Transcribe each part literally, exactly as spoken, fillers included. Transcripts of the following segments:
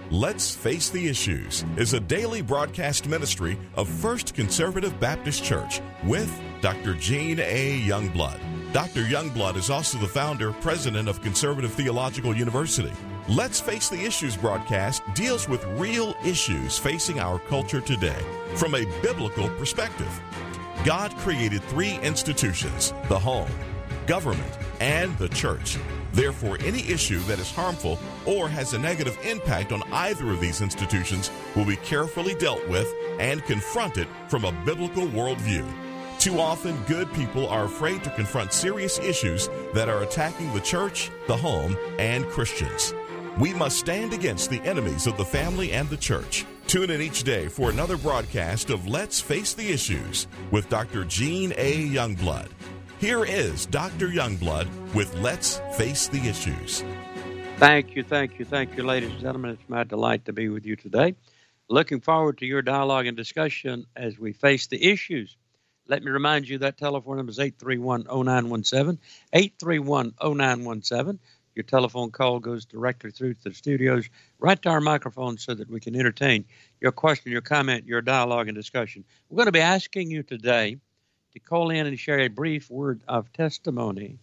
Let's Face the Issues is a daily broadcast ministry of First Conservative Baptist Church with Doctor Gene A. Youngblood. Doctor Youngblood is also the founder, president of Conservative Theological University. Let's Face the Issues broadcast deals with real issues facing our culture today from a biblical perspective. God created three institutions: the home, government, and the church. Therefore, any issue that is harmful or has a negative impact on either of these institutions will be carefully dealt with and confronted from a biblical worldview. Too often, good people are afraid to confront serious issues that are attacking the church, the home, and Christians. We must stand against the enemies of the family and the church. Tune in each day for another broadcast of Let's Face the Issues with Doctor Gene A. Youngblood. Here is Doctor Youngblood with Let's Face the Issues. Thank you, thank you, thank you, ladies and gentlemen. It's my delight to be with you today. Looking forward to your dialogue and discussion as we face the issues. Let me remind you that telephone number is eight three one, oh nine one seven, eight three one, oh nine one seven. Your telephone call goes directly through to the studios, right to our microphone so that we can entertain your question, your comment, your dialogue, and discussion. We're going to be asking you today to call in and share a brief word of testimony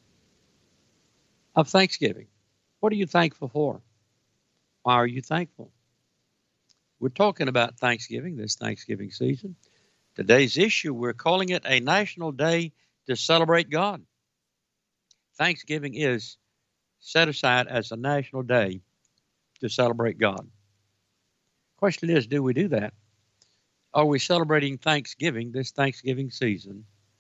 of thanksgiving. What are you thankful for? Why are you thankful? We're talking about Thanksgiving, this Thanksgiving season. Today's issue, we're calling it a national day to celebrate God. Thanksgiving is set aside as a national day to celebrate God. Question is, do we do that? Are we celebrating Thanksgiving, this Thanksgiving season,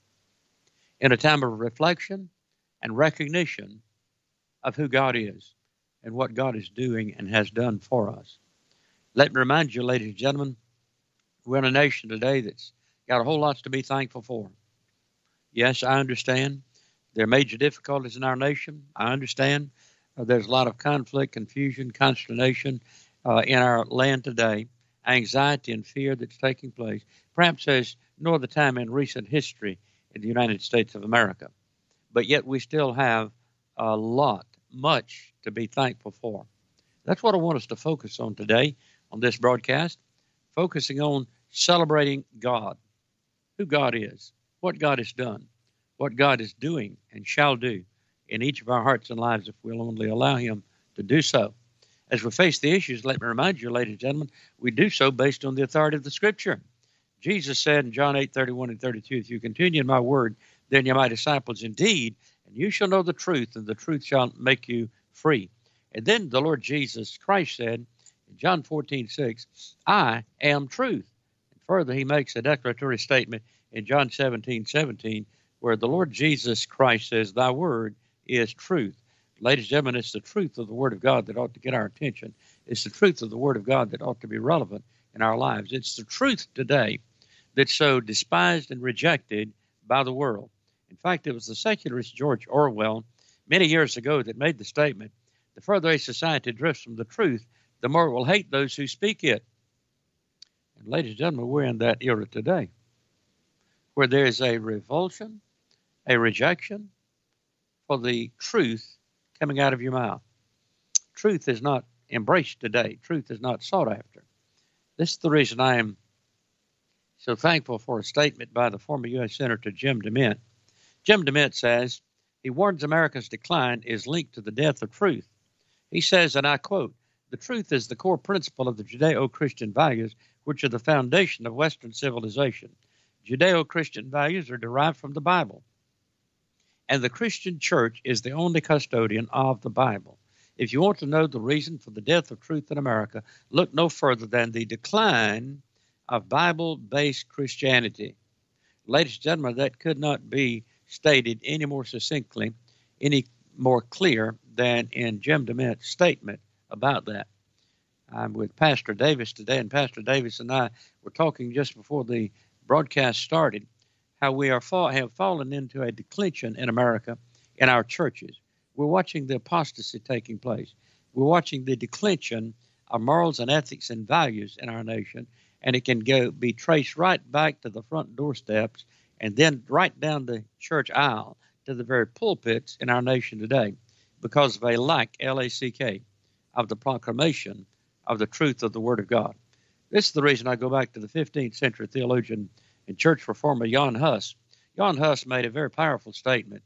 in a time of reflection and recognition of who God is and what God is doing and has done for us? Let me remind you, ladies and gentlemen, we're in a nation today that's got a whole lot to be thankful for. Yes, I understand there are major difficulties in our nation. I understand uh, there's a lot of conflict, confusion, consternation uh, in our land today, anxiety and fear that's taking place, perhaps as no other time in recent history in the United States of America. But yet we still have a lot, much to be thankful for. That's what I want us to focus on today on this broadcast, focusing on celebrating God, who God is, what God has done, what God is doing and shall do in each of our hearts and lives if we'll only allow Him to do so. As we face the issues, let me remind you, ladies and gentlemen, we do so based on the authority of the Scripture. Jesus said in John eight, thirty-one and thirty-two, if you continue in my word, then you're my disciples indeed, and you shall know the truth, and the truth shall make you free. And then the Lord Jesus Christ said in John fourteen, six, I am truth. And further, He makes a declaratory statement in John seventeen, seventeen, where the Lord Jesus Christ says, thy word is truth. Ladies and gentlemen, it's the truth of the Word of God that ought to get our attention. It's the truth of the Word of God that ought to be relevant in our lives. It's the truth today that's so despised and rejected by the world. In fact, it was the secularist George Orwell many years ago that made the statement, the further a society drifts from the truth, the more it will hate those who speak it. And ladies and gentlemen, we're in that era today, where there is a revulsion, a rejection for the truth coming out of your mouth. Truth is not embraced today. Truth is not sought after. This is the reason I am so thankful for a statement by the former U S Senator Jim DeMint. Jim DeMint says, he warns America's decline is linked to the death of truth. He says, and I quote, the truth is the core principle of the Judeo-Christian values, which are the foundation of Western civilization. Judeo-Christian values are derived from the Bible, and the Christian church is the only custodian of the Bible. If you want to know the reason for the death of truth in America, look no further than the decline of Bible-based Christianity. Ladies and gentlemen, that could not be stated any more succinctly, any more clear than in Jim DeMint's statement about that. I'm with Pastor Davis today, and Pastor Davis and I were talking just before the broadcast started how we are fall, have fallen into a declension in America in our churches. We're watching the apostasy taking place. We're watching the declension of morals and ethics and values in our nation, and it can go be traced right back to the front doorsteps and then right down the church aisle to the very pulpits in our nation today because of a lack, L A C K, of the proclamation of the truth of the Word of God. This is the reason I go back to the fifteenth century theologian and church reformer Jan Hus. Jan Hus made a very powerful statement.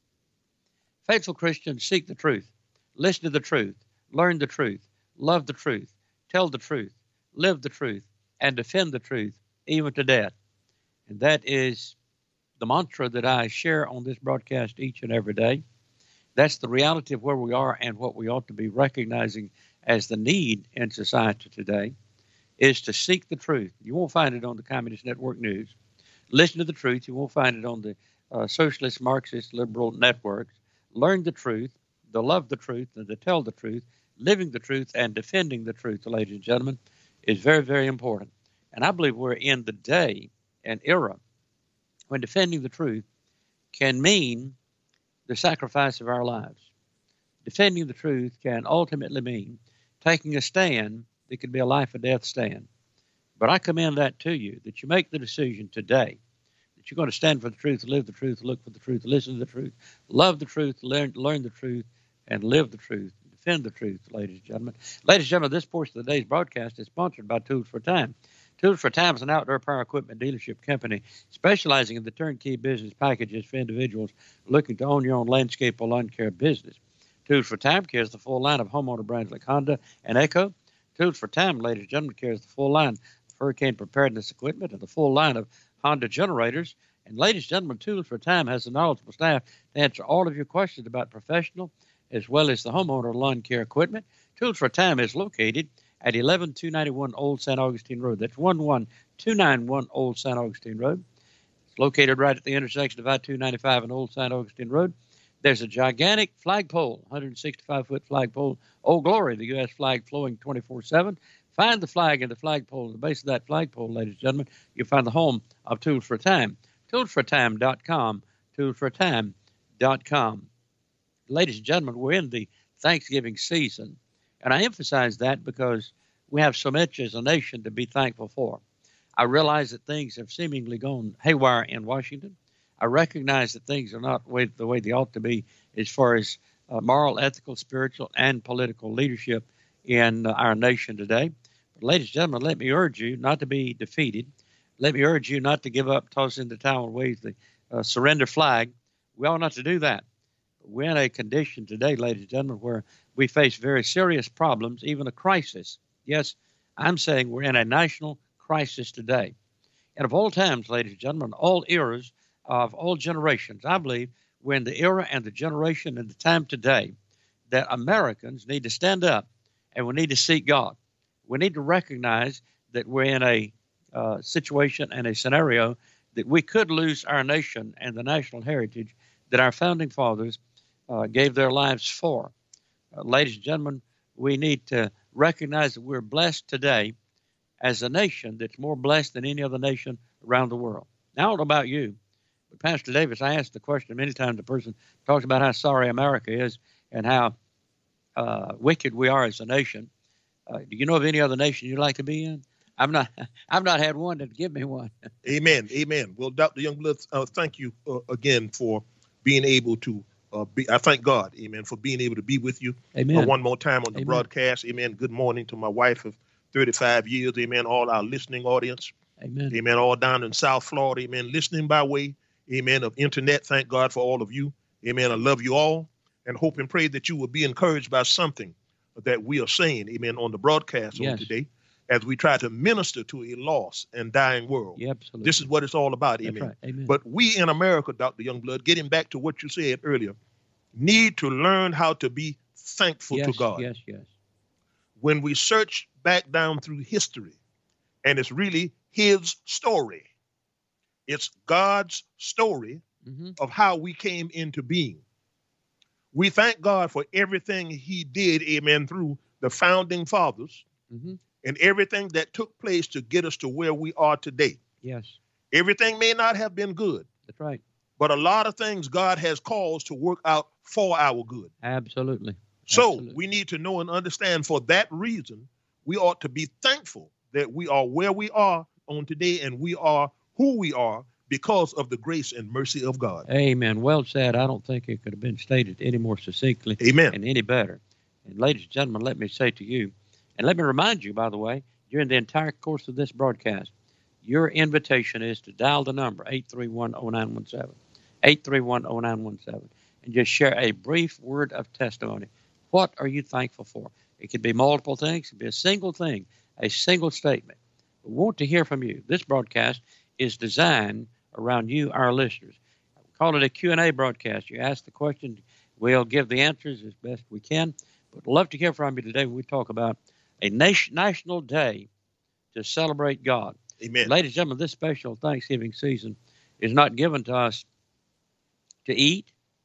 Faithful Christians seek the truth, listen to the truth, learn the truth, love the truth, tell the truth, live the truth, and defend the truth, even to death. And that is the mantra that I share on this broadcast each and every day. That's the reality of where we are and what we ought to be recognizing as the need in society today, is to seek the truth. You won't find it on the Communist Network News. Listen to the truth. You won't find it on the uh, socialist, Marxist, liberal networks. Learn the truth, to love the truth, and to tell the truth, living the truth, and defending the truth, ladies and gentlemen, is very, very important. And I believe we're in the day and era when defending the truth can mean the sacrifice of our lives. Defending the truth can ultimately mean taking a stand that could be a life or death stand. But I commend that to you, that you make the decision today that you're going to stand for the truth, live the truth, look for the truth, listen to the truth, love the truth, learn, learn the truth, and live the truth, defend the truth, ladies and gentlemen. Ladies and gentlemen, this portion of the day's broadcast is sponsored by Tools for Time. Tools for Time is an outdoor power equipment dealership company specializing in the turnkey business packages for individuals looking to own your own landscape or lawn care business. Tools for Time carries the full line of homeowner brands like Honda and Echo. Tools for Time, ladies and gentlemen, carries the full line of hurricane preparedness equipment and the full line of Honda generators. And ladies and gentlemen, Tools for Time has a knowledgeable staff to answer all of your questions about professional as well as the homeowner lawn care equipment. Tools for Time is located at eleven two ninety-one Old Saint Augustine Road. That's one one two nine one Old Saint Augustine Road. It's located right at the intersection of I two ninety-five and Old Saint Augustine Road. There's a gigantic flagpole, one hundred sixty-five foot flagpole. Old Glory, the U S flag flowing twenty-four seven. Find the flag and the flagpole. At the base of that flagpole, ladies and gentlemen, you'll find the home of Tools for Time. tools for time dot com. tools for time dot com. Ladies and gentlemen, we're in the Thanksgiving season, and I emphasize that because we have so much as a nation to be thankful for. I realize that things have seemingly gone haywire in Washington. I recognize that things are not the way they ought to be as far as uh, moral, ethical, spiritual, and political leadership in uh, our nation today. But ladies and gentlemen, let me urge you not to be defeated. Let me urge you not to give up, toss in the towel, and wave the uh, surrender flag. We ought not to do that. We're in a condition today, ladies and gentlemen, where we face very serious problems, even a crisis. Yes, I'm saying we're in a national crisis today. And of all times, ladies and gentlemen, all eras of all generations, I believe we're in the era and the generation and the time today that Americans need to stand up and we need to seek God. We need to recognize that we're in a uh, situation and a scenario that we could lose our nation and the national heritage that our founding fathers uh, gave their lives for. Uh, ladies and gentlemen, we need to recognize that we're blessed today as a nation that's more blessed than any other nation around the world. Now, I don't know about you, but Pastor Davis, I asked the question many times. The person talks about how sorry America is and how uh, wicked we are as a nation. Uh, do you know of any other nation you'd like to be in? I've not, I've not had one to give me one. Amen. Amen. Well, Doctor Youngblood, uh, thank you uh, again for being able to uh, be. I thank God, amen, for being able to be with you. Amen. Uh, one more time on the Amen. broadcast. Amen. Good morning to my wife of thirty-five years. Amen. All our listening audience. Amen. Amen. All down in South Florida. Amen. Listening by way, amen, of internet. Thank God for all of you. Amen. I love you all and hope and pray that you will be encouraged by something that we are saying, amen, on the broadcast Yes. on today as we try to minister to a lost and dying world. Yeah, absolutely. This is what it's all about, That's amen. right. Amen. But we in America, Doctor Youngblood, getting back to what you said earlier, need to learn how to be thankful yes, to God. Yes, yes. When we search back down through history, and it's really his story, it's God's story Mm-hmm. of how we came into being. We thank God for everything he did, amen, through the founding fathers Mm-hmm. and everything that took place to get us to where we are today. Yes, Everything may not have been good, that's right. but a lot of things God has caused to work out for our good. Absolutely. So Absolutely. we need to know and understand for that reason, we ought to be thankful that we are where we are on today and we are who we are because of the grace and mercy of God. Amen. Well said. I don't think it could have been stated any more succinctly Amen. and any better. And ladies and gentlemen, let me say to you, And let me remind you, by the way, during the entire course of this broadcast, your invitation is to dial the number eight three one, oh nine one seven, eight three one, oh nine one seven, and just share a brief word of testimony. What are you thankful for? It could be multiple things. It could be a single thing, a single statement. We want to hear from you. This broadcast is designed around you, our listeners. We call it a Q and A broadcast. You ask the question, we'll give the answers as best we can. But we'd love to hear from you today when we talk about a nation, national day to celebrate God. Amen. Ladies and gentlemen, this special Thanksgiving season is not given to us to eat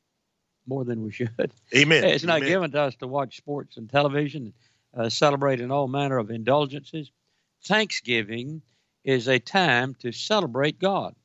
more than we should. Amen. It's not Amen. given to us to watch sports and television, uh, celebrating all manner of indulgences. Thanksgiving is a time to celebrate God,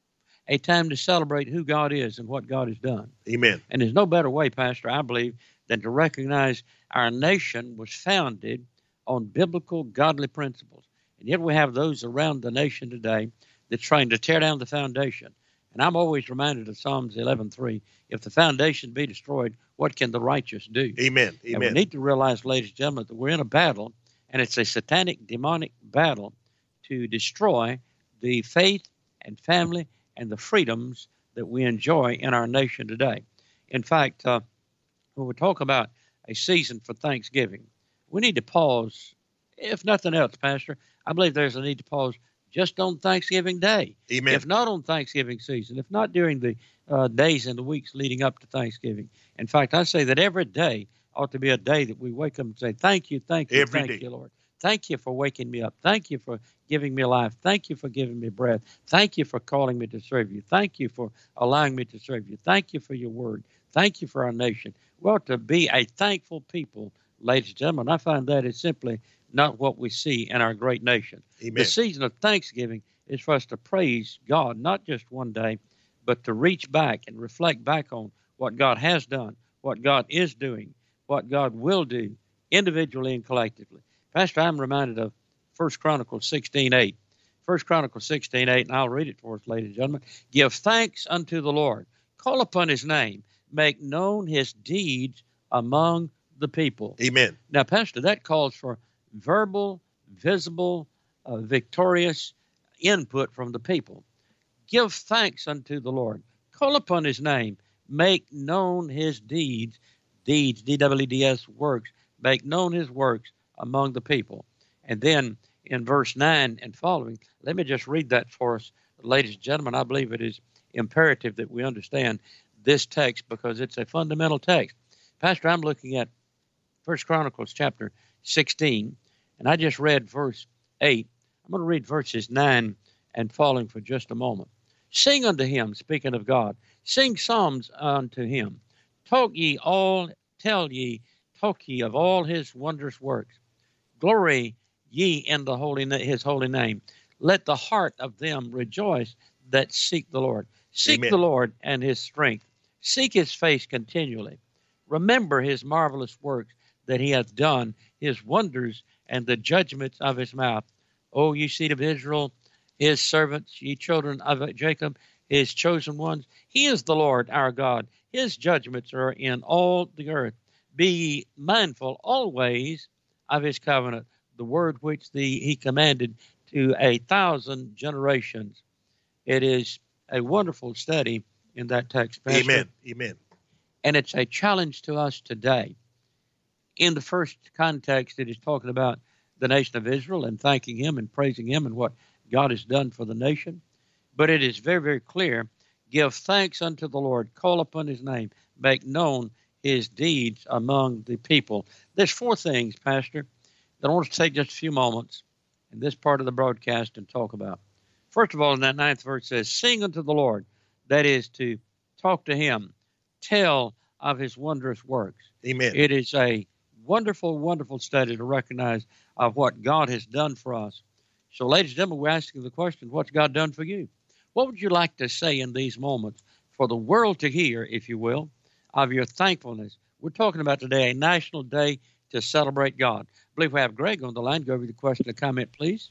a time to celebrate who God is and what God has done. Amen. And there's no better way, Pastor, I believe, than to recognize our nation was founded on biblical, godly principles. And yet we have those around the nation today that's trying to tear down the foundation. And I'm always reminded of Psalms eleven three. If the foundation be destroyed, what can the righteous do? Amen. And Amen. we need to realize, ladies and gentlemen, that we're in a battle, and it's a satanic, demonic battle to destroy the faith and family and the freedoms that we enjoy in our nation today. In fact, uh, when we talk about a season for Thanksgiving, we need to pause, if nothing else, Pastor. I believe there's a need to pause just on Thanksgiving Day. Amen. If not on Thanksgiving season, if not during the uh, days and the weeks leading up to Thanksgiving. In fact, I say that every day ought to be a day that we wake up and say, thank you, thank you, Every thank day. you, Lord. Thank you for waking me up. Thank you for giving me life. Thank you for giving me breath. Thank you for calling me to serve you. Thank you for allowing me to serve you. Thank you for your word. Thank you for our nation. We ought to be a thankful people, ladies and gentlemen. I find that is simply not what we see in our great nation. Amen. The season of Thanksgiving is for us to praise God, not just one day, but to reach back and reflect back on what God has done, what God is doing, what God will do individually and collectively. Pastor, I'm reminded of First Chronicles sixteen eight. First Chronicles sixteen eight, and I'll read it for us, ladies and gentlemen. Give thanks unto the Lord. Call upon his name. Make known his deeds among the people. Amen. Now, Pastor, that calls for verbal, visible, uh, victorious input from the people. Give thanks unto the Lord. Call upon his name. Make known his deeds. Deeds, D W E D S, works. Make known his works among the people. And then in verse nine and following, let me just read that for us. Ladies and gentlemen, I believe it is imperative that we understand this text because it's a fundamental text. Pastor, I'm looking at First Chronicles chapter sixteen, and I just read verse eight. I'm going to read verses nine and following for just a moment. Sing unto him, speaking of God. Sing psalms unto him. Talk ye all, tell ye, talk ye of all his wondrous works. Glory ye in the holy his holy name. Let the heart of them rejoice that seek the Lord. Seek Amen. the Lord and his strength. Seek his face continually. Remember his marvelous works that he hath done, his wonders and the judgments of his mouth. O ye seed of Israel, his servants, ye children of Jacob, his chosen ones. He is the Lord our God. His judgments are in all the earth. Be ye mindful always of his covenant, the word which the, he commanded to a thousand generations. It is a wonderful study in that text, Pastor. Amen. Amen. And it's a challenge to us today. In the first context, it is talking about the nation of Israel and thanking him and praising him and what God has done for the nation. But it is very, very clear. Give thanks unto the Lord. Call upon his name. Make known his deeds among the people. There's four things, Pastor, that I want to take just a few moments in this part of the broadcast and talk about. First of all, in that ninth verse says, sing unto the Lord. That is to talk to him. Tell of his wondrous works. Amen. It is a wonderful, wonderful study to recognize of what God has done for us. So, ladies and gentlemen, we're asking the question, what's God done for you? What would you like to say in these moments for the world to hear, if you will, of your thankfulness? We're talking about today a national day to celebrate God. I believe we have Greg on the line. Go over the question and comment, please.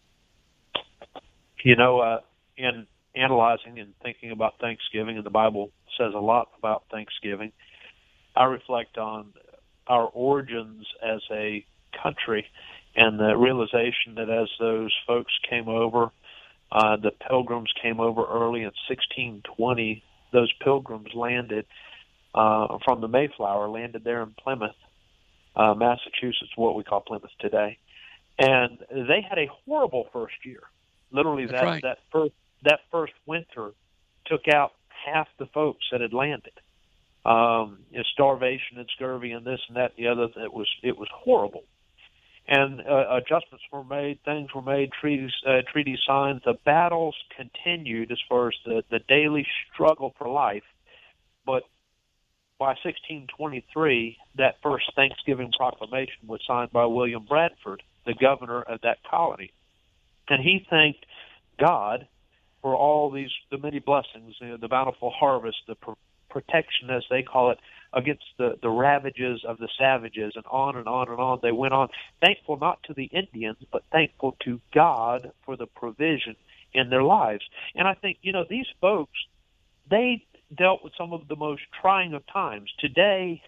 You know, uh, in analyzing and thinking about Thanksgiving, and the Bible says a lot about Thanksgiving, I reflect on our origins as a country and the realization that as those folks came over, uh, the Pilgrims came over early in sixteen twenty. Those Pilgrims landed uh, from the Mayflower, landed there in Plymouth, uh, Massachusetts, what we call Plymouth today, and they had a horrible first year. Literally, That's that right. that first that first winter took out half the folks that had landed. Um, you know, starvation and scurvy and this and that and the other. It was it was horrible. And uh, adjustments were made, things were made, treaties uh, treaties signed. The battles continued as far as the, the daily struggle for life. But by sixteen twenty-three, that first Thanksgiving proclamation was signed by William Bradford, the governor of that colony. And he thanked God for all these, the many blessings, you know, the bountiful harvest, the pr- protection, as they call it, against the, the ravages of the savages, and on and on and on. They went on, thankful not to the Indians, but thankful to God for the provision in their lives. And I think, you know, these folks, they dealt with some of the most trying of times. Today,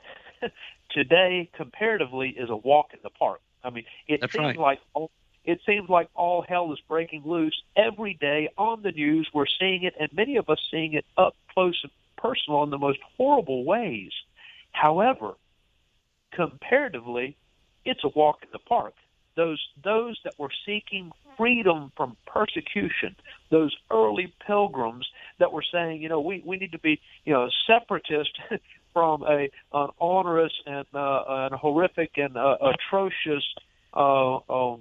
today, comparatively, is a walk in the park. I mean, it That's seems right. like all, it seems like all hell is breaking loose every day on the news. We're seeing it, and many of us seeing it up close and personal in the most horrible ways. However, comparatively, it's a walk in the park. Those those that were seeking freedom from persecution, those early pilgrims that were saying, you know, we, we need to be, you know, separatist from a an onerous and uh, and horrific and uh, atrocious uh, um,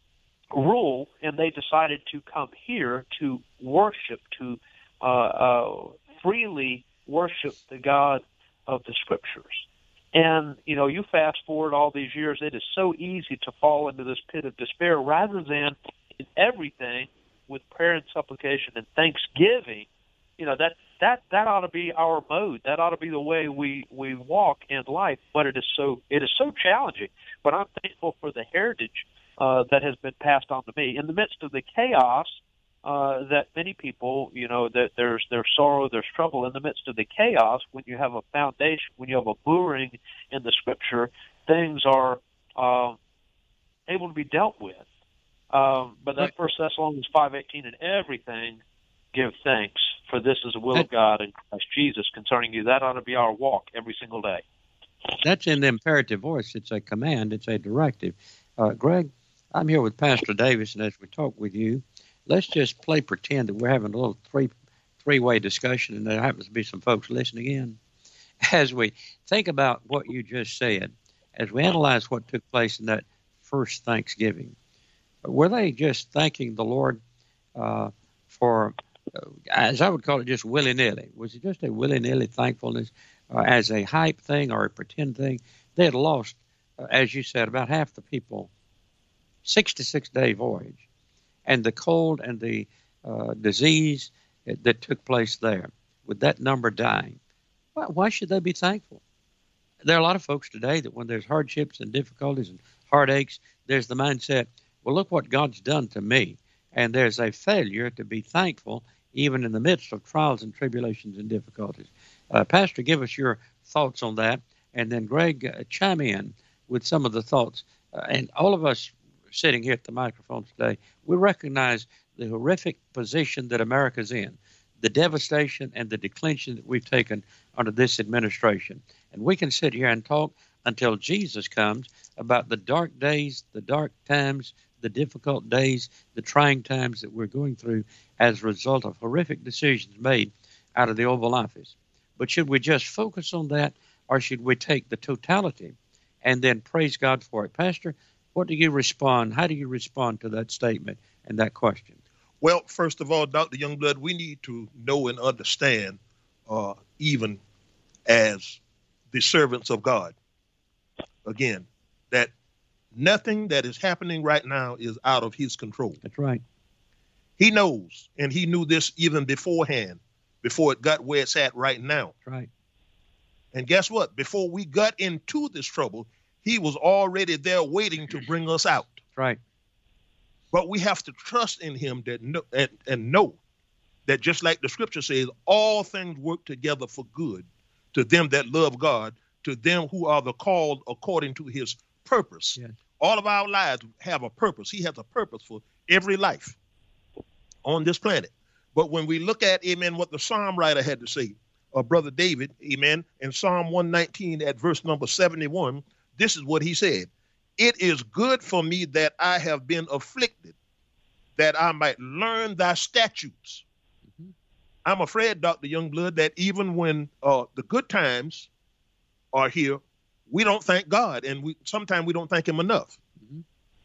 rule, and they decided to come here to worship, to uh, uh, freely worship the God of the Scriptures. And, you know, you fast forward all these years, it is so easy to fall into this pit of despair rather than in everything with prayer and supplication and thanksgiving. You know, that that that ought to be our mode. That ought to be the way we, we walk in life. But it is so it is so challenging. But I'm thankful for the heritage uh, that has been passed on to me. In the midst of the chaos uh, that many people, you know, that there's there's sorrow, there's trouble. In the midst of the chaos, when you have a foundation, when you have a mooring in the Scripture, things are uh, able to be dealt with. Um, but that Right. First Thessalonians five eighteen, in everything give thanks, for this is the will of God in Christ Jesus concerning you. That ought to be our walk every single day. That's in the imperative voice. It's a command. It's a directive. Uh, Greg, I'm here with Pastor Davis, and as we talk with you, let's just play pretend that we're having a little three, three-way discussion, and there happens to be some folks listening in. As we think about what you just said, as we analyze what took place in that first Thanksgiving, were they just thanking the Lord uh, for, uh, as I would call it, just willy-nilly? Was it just a willy-nilly thankfulness uh, as a hype thing or a pretend thing? They had lost, uh, as you said, about half the people, sixty-six day voyage, and the cold and the uh, disease that took place there, with that number dying. Why, why should they be thankful? There are a lot of folks today that when there's hardships and difficulties and heartaches, there's the mindset, well, look what God's done to me. And there's a failure to be thankful even in the midst of trials and tribulations and difficulties. Uh, Pastor, give us your thoughts on that. And then, Greg, uh, chime in with some of the thoughts. Uh, and all of us sitting here at the microphone today, we recognize the horrific position that America's in, the devastation and the declension that we've taken under this administration. And we can sit here and talk until Jesus comes about the dark days, the dark times, the difficult days, the trying times that we're going through as a result of horrific decisions made out of the Oval Office. But should we just focus on that, or should we take the totality and then praise God for it? Pastor, what do you respond? How do you respond to that statement and that question? Well, first of all, Doctor Youngblood, we need to know and understand, uh, even as the servants of God, again, that nothing that is happening right now is out of his control. That's right. He knows, and he knew this even beforehand, before it got where it's at right now. That's right. And guess what? Before we got into this trouble, he was already there waiting to bring us out. That's right. But we have to trust in him that no, and, and know that just like the scripture says, all things work together for good to them that love God, to them who are the called according to his purpose. Yes. All of our lives have a purpose. He has a purpose for every life on this planet. But when we look at, amen, what the Psalm writer had to say, uh, Brother David, amen, in Psalm one nineteen at verse number seventy-one, this is what he said. It is good for me that I have been afflicted, that I might learn thy statutes. Mm-hmm. I'm afraid, Doctor Youngblood, that even when uh, the good times are here, we don't thank God, and we sometimes we don't thank him enough. Mm-hmm.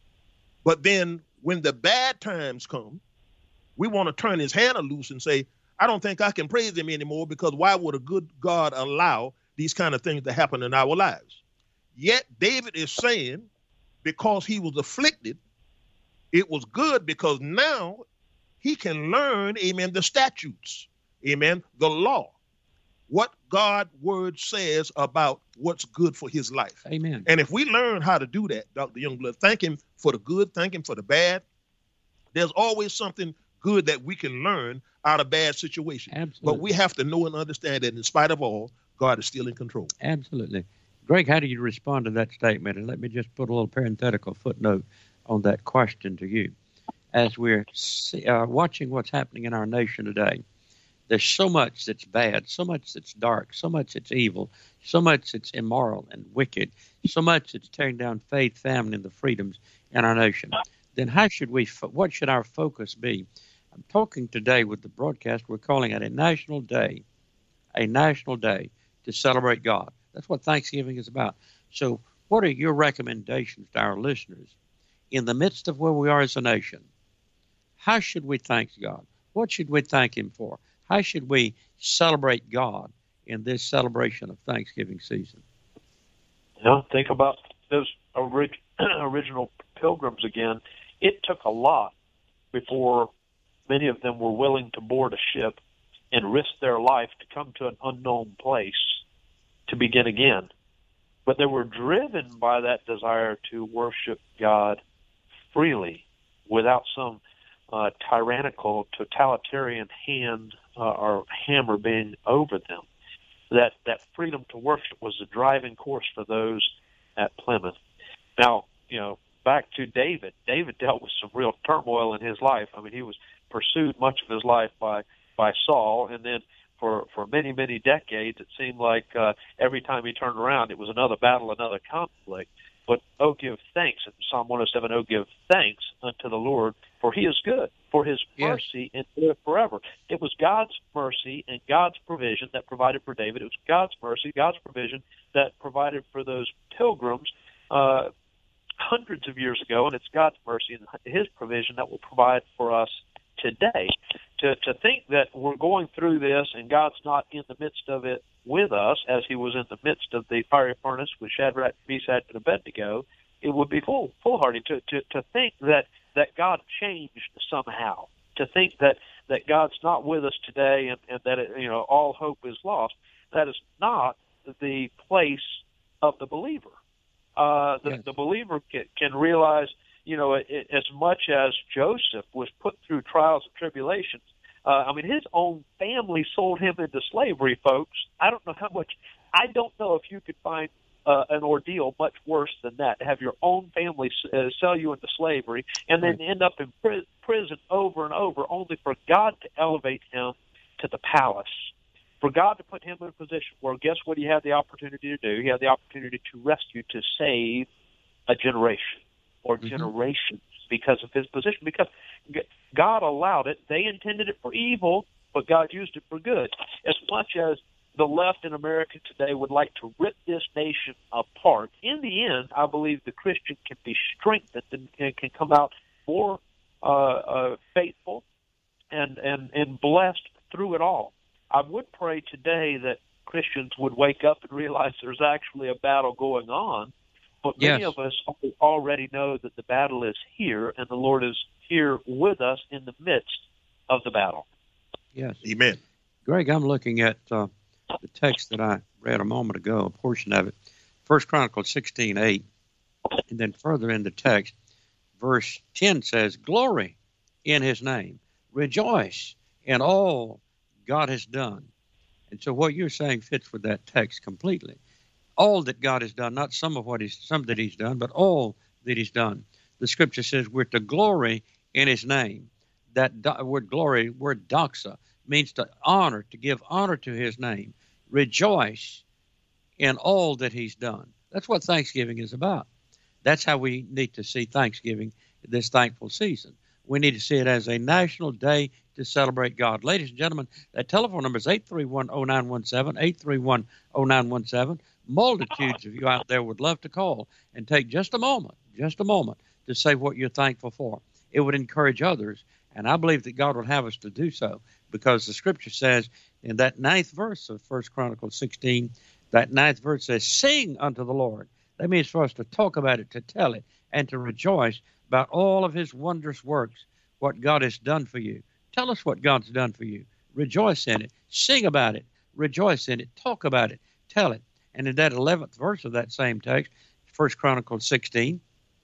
But then when the bad times come, we want to turn his hand loose and say, I don't think I can praise him anymore, because why would a good God allow these kind of things to happen in our lives? Yet David is saying, because he was afflicted, it was good because now he can learn, amen, the statutes, amen, the law, what God's word says about what's good for his life. Amen. And if we learn how to do that, Doctor Youngblood, thank him for the good, thank him for the bad. There's always something good that we can learn out of bad situations. Absolutely. But we have to know and understand that in spite of all, God is still in control. Absolutely. Greg, how do you respond to that statement? And let me just put a little parenthetical footnote on that question to you. As we're see, uh, watching what's happening in our nation today, there's so much that's bad, so much that's dark, so much that's evil, so much that's immoral and wicked, so much that's tearing down faith, family, and the freedoms in our nation. Then how should we, what should our focus be? I'm talking today with the broadcast. We're calling it a national day, a national day to celebrate God. That's what Thanksgiving is about. So what are your recommendations to our listeners in the midst of where we are as a nation? How should we thank God? What should we thank him for? How should we celebrate God in this celebration of Thanksgiving season? You know, think about those orig- original pilgrims again. It took a lot before many of them were willing to board a ship and risk their life to come to an unknown place to begin again. But they were driven by that desire to worship God freely without some uh, tyrannical, totalitarian hand uh, or hammer being over them. That that freedom to worship was the driving force for those at Plymouth. Now, you know, back to David. David dealt with some real turmoil in his life. I mean, he was pursued much of his life by, by Saul, and then for, for many, many decades, it seemed like uh, every time he turned around, it was another battle, another conflict. But, oh, give thanks, in Psalm one oh seven, oh, give thanks unto the Lord, for he is good, for his yes. mercy endureth forever. It was God's mercy and God's provision that provided for David. It was God's mercy, God's provision that provided for those pilgrims uh, hundreds of years ago, and it's God's mercy and his provision that will provide for us today. To, to think that we're going through this and God's not in the midst of it with us, as he was in the midst of the fiery furnace with Shadrach, Meshach, and Abednego, it would be fool, foolhardy to, to, to think that, that God changed somehow, to think that, that God's not with us today and, and that it, you know all hope is lost. That is not the place of the believer. Uh, the, yes. the believer can, can realize, you know, it, it, as much as Joseph was put through trials and tribulations, Uh, I mean, his own family sold him into slavery, folks. I don't know how much. I don't know if you could find uh, an ordeal much worse than that, to have your own family uh, sell you into slavery and then right. end up in pri- prison over and over, only for God to elevate him to the palace, for God to put him in a position where, guess what he had the opportunity to do? He had the opportunity to rescue, to save a generation or mm-hmm. generations because of his position, because God allowed it. They intended it for evil, but God used it for good. As much as the left in America today would like to rip this nation apart, in the end, I believe the Christian can be strengthened and can come out more uh, uh, faithful and, and, and blessed through it all. I would pray today that Christians would wake up and realize there's actually a battle going on. But many yes. of us already know that the battle is here, and the Lord is here with us in the midst of the battle. Yes. Amen. Greg, I'm looking at uh, the text that I read a moment ago, a portion of it, First Chronicles sixteen eight, and then further in the text, verse ten says, "Glory in his name, rejoice in all God has done." And so what you're saying fits with that text completely. All that God has done, not some of what he's some that he's done, but all that he's done. The scripture says we're to glory in his name. That do- word glory, word doxa, means to honor, to give honor to his name. Rejoice in all that he's done. That's what Thanksgiving is about. That's how we need to see Thanksgiving this thankful season. We need to see it as a national day to celebrate God. Ladies and gentlemen, that telephone number is eight three one, oh nine one seven, eight three one, oh nine one seven. Multitudes of you out there would love to call and take just a moment, just a moment to say what you're thankful for. It would encourage others, and I believe that God will have us to do so, because the scripture says in that ninth verse of First Chronicles sixteen, that ninth verse says, sing unto the Lord. That means for us to talk about it, to tell it, and to rejoice about all of his wondrous works, what God has done for you. Tell us what God's done for you. Rejoice in it. Sing about it. Rejoice in it. Talk about it. Tell it. And in that eleventh verse of that same text, First Chronicles sixteen,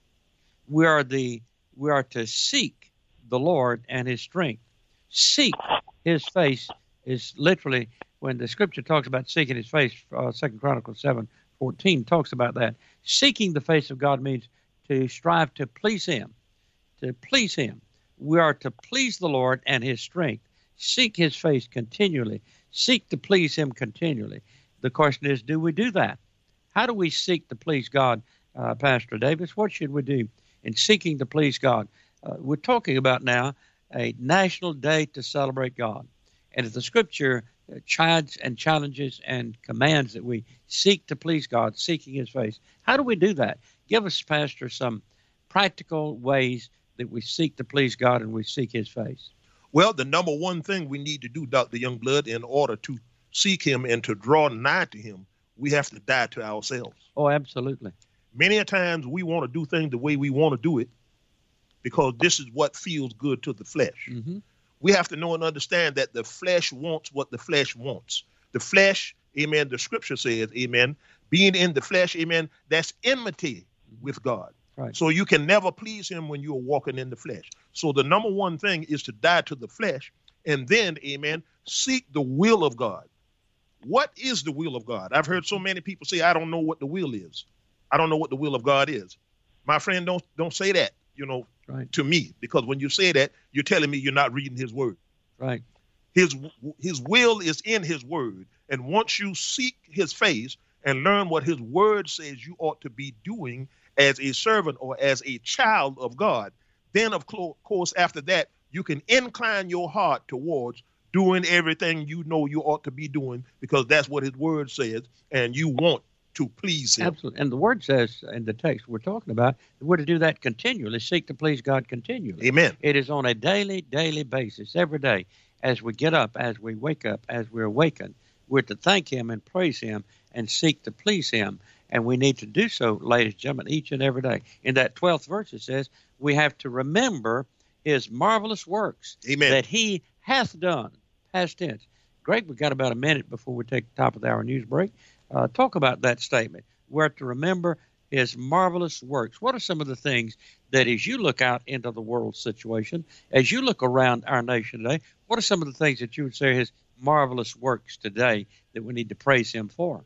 we are the we are to seek the Lord and his strength. Seek his face is literally, when the scripture talks about seeking his face, uh, Second Chronicles seven fourteen talks about that. Seeking the face of God means to strive to please him, to please him. We are to please the Lord and his strength. Seek his face continually. Seek to please him continually. The question is, do we do that? How do we seek to please God, uh, Pastor Davis? What should we do in seeking to please God? Uh, we're talking about now a national day to celebrate God. And if the scripture uh, chides and challenges and commands that we seek to please God, seeking his face, how do we do that? Give us, Pastor, some practical ways that we seek to please God and we seek his face. Well, the number one thing we need to do, Doctor Youngblood, in order to seek him and to draw nigh to him, we have to die to ourselves. Oh, absolutely. Many a times we want to do things the way we want to do it because this is what feels good to the flesh. Mm-hmm. We have to know and understand that the flesh wants what the flesh wants. The flesh, amen, the scripture says, amen, being in the flesh, amen, that's enmity with God. Right. So you can never please him when you're walking in the flesh. So the number one thing is to die to the flesh and then, amen, seek the will of God. What is the will of God? I've heard so many people say, I don't know what the will is. I don't know what the will of God is. My friend, don't don't say that, you know, right. to me, because when you say that, you're telling me you're not reading his word. Right. His his will is in his word. And once you seek his face and learn what his word says you ought to be doing as a servant or as a child of God, then, of course, after that, you can incline your heart towards doing everything you know you ought to be doing, because that's what his word says, and you want to please him. Absolutely. And the word says in the text we're talking about, we're to do that continually, seek to please God continually. Amen. It is on a daily, daily basis, every day, as we get up, as we wake up, as we awaken. We're to thank him and praise him and seek to please him. And we need to do so, ladies and gentlemen, each and every day. In that twelfth verse, it says, we have to remember his marvelous works. Amen. That he hath done, past tense. Greg, we've got about a minute before we take the top of the hour news break. Uh, talk about that statement. We're to remember his marvelous works. What are some of the things that, as you look out into the world situation, as you look around our nation today, what are some of the things that you would say are his marvelous works today that we need to praise him for?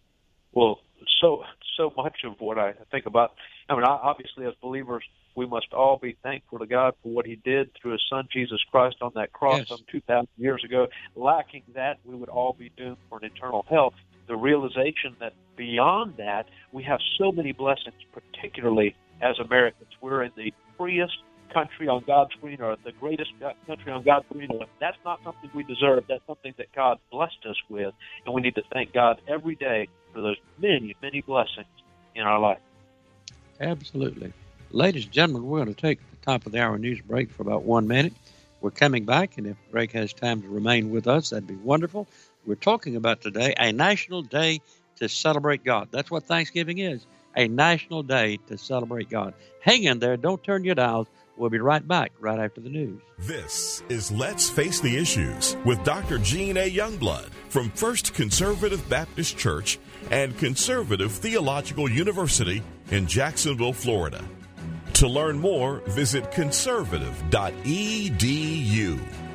Well, so so much of what I think about, I mean, obviously as believers, we must all be thankful to God for what he did through his son, Jesus Christ, on that cross Yes. some two thousand years ago. Lacking that, we would all be doomed for an eternal hell. The realization that beyond that, we have so many blessings, particularly as Americans. We're in the freest country on God's green earth, the greatest country on God's green earth. That's not something we deserve. That's something that God blessed us with, and we need to thank God every day for those many, many blessings in our life. Absolutely. Ladies and gentlemen, we're going to take the top of the hour news break for about one minute. We're coming back, and if Greg has time to remain with us, that'd be wonderful. We're talking about today a national day to celebrate God. That's what Thanksgiving is, a national day to celebrate God. Hang in there. Don't turn your dials. We'll be right back right after the news. This is Let's Face the Issues with Doctor Gene A. Youngblood from First Conservative Baptist Church and Conservative Theological University in Jacksonville, Florida. To learn more, visit conservative dot e d u.